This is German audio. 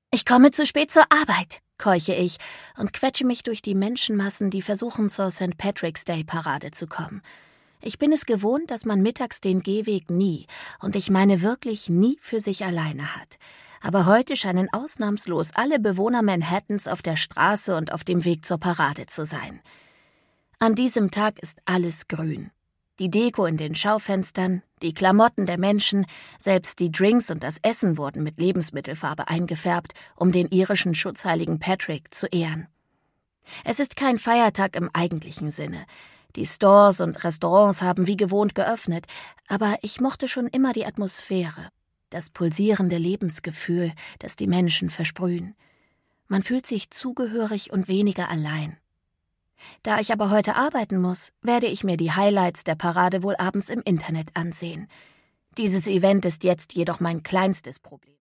Ich komme zu spät zur Arbeit, keuche ich und quetsche mich durch die Menschenmassen, die versuchen, zur St. Patrick's Day Parade zu kommen. Ich bin es gewohnt, dass man mittags den Gehweg nie, und ich meine wirklich nie, für sich alleine hat. Aber heute scheinen ausnahmslos alle Bewohner Manhattans auf der Straße und auf dem Weg zur Parade zu sein. An diesem Tag ist alles grün. Die Deko in den Schaufenstern, die Klamotten der Menschen, selbst die Drinks und das Essen wurden mit Lebensmittelfarbe eingefärbt, um den irischen Schutzheiligen Patrick zu ehren. Es ist kein Feiertag im eigentlichen Sinne. Die Stores und Restaurants haben wie gewohnt geöffnet, aber ich mochte schon immer die Atmosphäre, das pulsierende Lebensgefühl, das die Menschen versprühen. Man fühlt sich zugehörig und weniger allein. Da ich aber heute arbeiten muss, werde ich mir die Highlights der Parade wohl abends im Internet ansehen. Dieses Event ist jetzt jedoch mein kleinstes Problem.